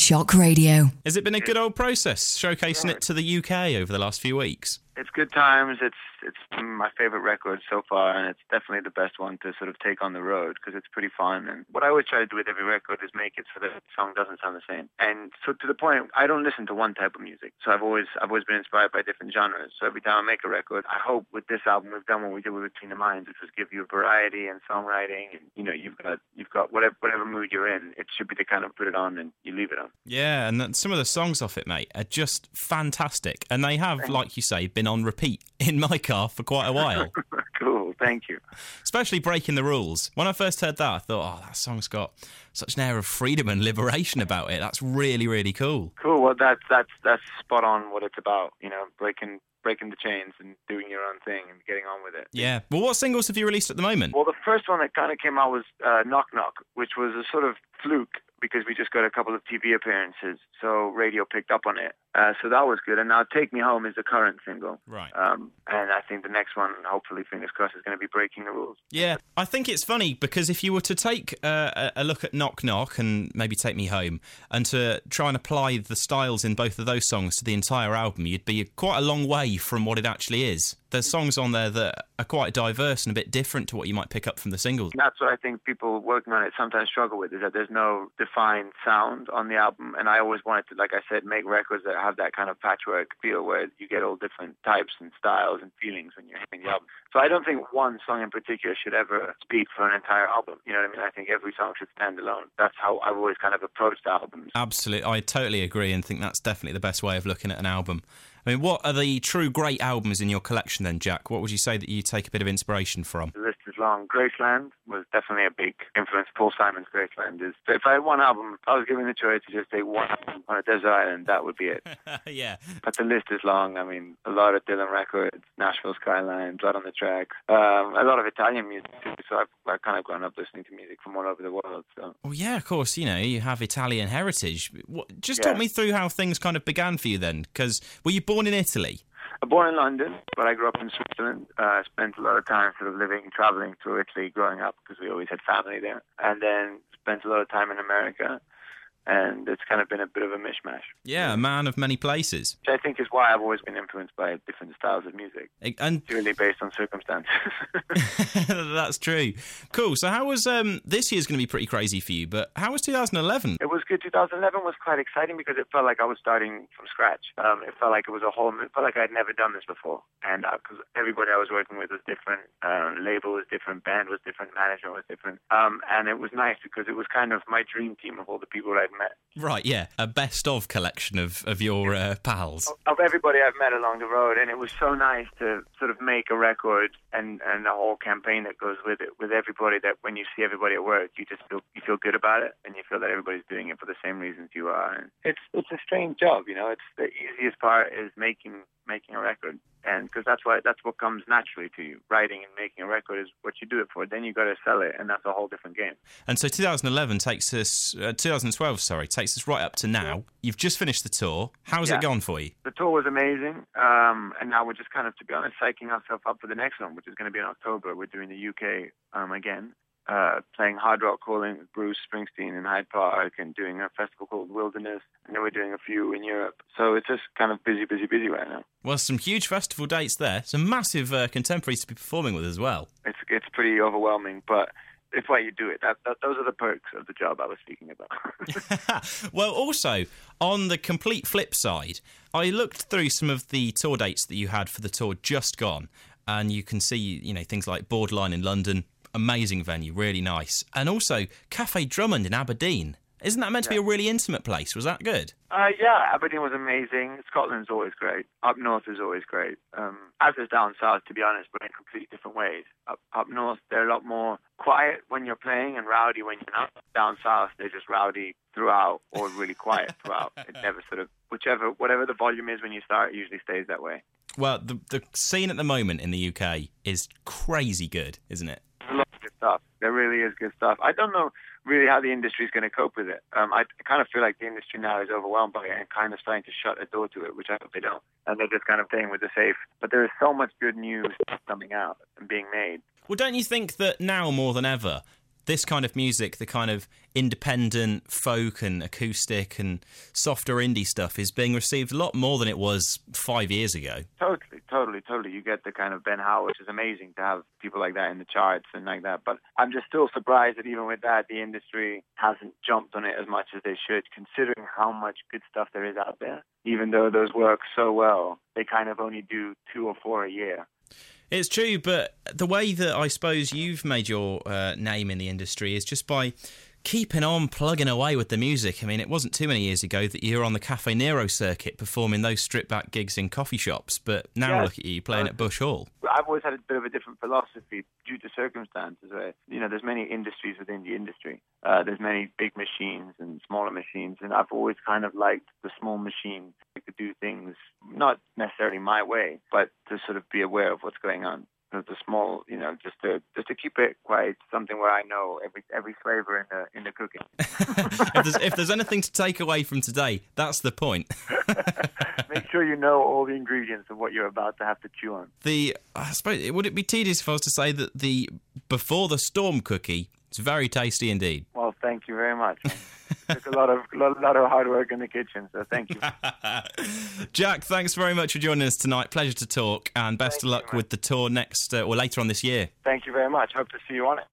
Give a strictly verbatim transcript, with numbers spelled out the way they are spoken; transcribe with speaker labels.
Speaker 1: Shock Radio.
Speaker 2: Has it been a good old process, showcasing it to the U K over the last few weeks?
Speaker 3: It's good times. It's it's my favorite record so far, and it's definitely the best one to sort of take on the road because it's pretty fun. And what I always try to do with every record is make it so that the song doesn't sound the same. And so to the point, I don't listen to one type of music. So I've always I've always been inspired by different genres. So every time I make a record, I hope with this album we've done what we did with Between the Minds, which was give you a variety and songwriting. And you know, you've got you've got whatever whatever mood you're in. It should be to kind of put it on and you leave it on.
Speaker 2: Yeah, and that, some of the songs off it, mate, are just fantastic. And they have, like you say, been on repeat in my car for quite a while.
Speaker 3: Cool, thank you.
Speaker 2: Especially Breaking the Rules. When I first heard that, I thought, oh, that song's got such an air of freedom and liberation about it. That's really, really cool.
Speaker 3: Cool, well, that's that's that's spot on what it's about, you know, breaking breaking the chains and doing your own thing and getting on with it.
Speaker 2: Yeah. Well, what singles have you released at the moment?
Speaker 3: Well, the first one that kind of came out was uh, Knock Knock, which was a sort of fluke because we just got a couple of T V appearances, so radio picked up on it. Uh, so that was good. And now Take Me Home is the current single.
Speaker 2: Right.
Speaker 3: Um, and I think the next one, hopefully, fingers crossed, is going to be Breaking the Rules.
Speaker 2: Yeah, I think it's funny because if you were to take uh, a look at Knock Knock and maybe Take Me Home and to try and apply the styles in both of those songs to the entire album, you'd be quite a long way from what it actually is. There's songs on there that are quite diverse and a bit different to what you might pick up from the singles.
Speaker 3: That's what I think people working on it sometimes struggle with, is that there's no defined sound on the album. And I always wanted to, like I said, make records that have that kind of patchwork feel where you get all different types and styles and feelings when you're hearing the album. So I don't think one song in particular should ever speak for an entire album. You know what I mean? I think every song should stand alone. That's how I've always kind of approached albums.
Speaker 2: Absolutely. I totally agree and think that's definitely the best way of looking at an album. I mean, what are the true great albums in your collection then, Jack? What would you say that you take a bit of inspiration from?
Speaker 3: The list is long. Graceland was definitely a big influence. Paul Simon's Graceland is... If I had one album, if I was given the choice to just take one album on a desert island, that would be it.
Speaker 2: Yeah.
Speaker 3: But the list is long. I mean, a lot of Dylan records, Nashville Skyline, Blood on the Tracks, um, a lot of Italian music too. So I've, I've kind of grown up listening to music from all over the world. So.
Speaker 2: Well, yeah, of course, you know, you have Italian heritage. What, just
Speaker 3: Yeah.
Speaker 2: talk me through how things kind of began for you then, because were you born in Italy?
Speaker 3: I'm born in London, but I grew up in Switzerland. I uh, spent a lot of time sort of living, traveling through Italy growing up because we always had family there. And then spent a lot of time in America. And it's kind of been a bit of a mishmash.
Speaker 2: Yeah, a man of many places.
Speaker 3: Which I think is why I've always been influenced by different styles of music.
Speaker 2: And
Speaker 3: purely based on circumstances.
Speaker 2: That's true. Cool. So how was, um, this year's going to be pretty crazy for you, but how was two thousand eleven?
Speaker 3: It was good. two thousand eleven was quite exciting because it felt like I was starting from scratch. Um, it felt like it was a whole, it felt like I'd never done this before. And because uh, everybody I was working with was different, uh, label was different, band was different, management was different. Um, and it was nice because it was kind of my dream team of all the people I'd met.
Speaker 2: Right, yeah. A best-of collection of, of your uh, pals.
Speaker 3: Of everybody I've met along the road. And it was so nice to sort of make a record and, and the whole campaign that goes with it, with everybody, that when you see everybody at work, you just feel you feel good about it, and you feel that everybody's doing it for the same reasons you are. And it's it's a strange job, you know. It's the easiest part is making making a record. And because that's what that's what comes naturally to you. Writing and making a record is what you do it for. Then you got to sell it, and that's a whole different game.
Speaker 2: And so twenty eleven takes us, uh, twenty twelve, sorry, takes us right up to now. You've just finished the tour. How's
Speaker 3: yeah.
Speaker 2: it gone for you?
Speaker 3: The tour was amazing, um, and now we're just kind of, to be honest, psyching ourselves up for the next one, which is going to be in October. We're doing the U K um, again. Uh, playing Hard Rock Calling with Bruce Springsteen in Hyde Park, and doing a festival called Wilderness, and then we're doing a few in Europe. So it's just kind of busy, busy, busy right now.
Speaker 2: Well, some huge festival dates there. Some massive uh, contemporaries to be performing with as well.
Speaker 3: It's it's pretty overwhelming, but it's why you do it. That, that, those are the perks of the job I was speaking about.
Speaker 2: Well, also, on the complete flip side, I looked through some of the tour dates that you had for the tour just gone, and you can see, you know, things like Borderline in London, amazing venue, really nice. And also Cafe Drummond in Aberdeen. Isn't that meant to
Speaker 3: yeah.
Speaker 2: be a really intimate place? Was that good?
Speaker 3: Uh, yeah, Aberdeen was amazing. Scotland's always great. Up north is always great. Um, as is down south, to be honest, but in completely different ways. Up, up north, they're a lot more quiet when you're playing and rowdy when you're not. Down south, they're just rowdy throughout or really quiet throughout. It never sort of, whichever, whatever the volume is when you start, it usually stays that way.
Speaker 2: Well, the the scene at the moment in the U K is crazy good, isn't it?
Speaker 3: A lot of good stuff. There really is good stuff. I don't know really how the industry is going to cope with it. Um, I kind of feel like the industry now is overwhelmed by it and kind of starting to shut a door to it, which I hope they don't. And they're just kind of playing with the safe. But there is so much good news coming out and being made.
Speaker 2: Well, don't you think that now more than ever, this kind of music, the kind of independent folk and acoustic and softer indie stuff, is being received a lot more than it was five years ago.
Speaker 3: Totally, totally, totally. You get the kind of Ben Howe, which is amazing to have people like that in the charts and like that. But I'm just still surprised that even with that, the industry hasn't jumped on it as much as they should, considering how much good stuff there is out there. Even though those work so well, they kind of only do two or four a year.
Speaker 2: It's true, but the way that I suppose you've made your uh, name in the industry is just by keeping on plugging away with the music. I mean, it wasn't too many years ago that you were on the Cafe Nero circuit performing those stripped-back gigs in coffee shops, but now
Speaker 3: yes.
Speaker 2: look at you playing uh, at Bush Hall.
Speaker 3: I've always had a bit of a different philosophy due to circumstances where, you know, there's many industries within the industry. Uh, there's many big machines and smaller machines, and I've always kind of liked the small machines to do things not necessarily my way, but to sort of be aware of what's going on. The small, you know, just to just to keep it quite something where I know every every flavour in the in the cooking.
Speaker 2: if, there's, if there's anything to take away from today, that's the point.
Speaker 3: Make sure you know all the ingredients of what you're about to have to chew on.
Speaker 2: The I suppose would it be tedious if I was to say that the Before the Storm cookie is very tasty indeed.
Speaker 3: Well, thank you very much. Took a lot of lot, lot of hard work in the kitchen, so thank you.
Speaker 2: Jack, thanks very much for joining us tonight. Pleasure to talk, and best
Speaker 3: thank
Speaker 2: of luck
Speaker 3: you,
Speaker 2: with the tour next uh, or later on this year.
Speaker 3: Thank you very much. Hope to see you on it.